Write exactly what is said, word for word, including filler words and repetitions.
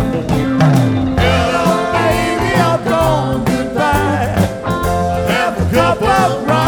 Hello, baby, I'm gone goodbye. Have a cup of rum.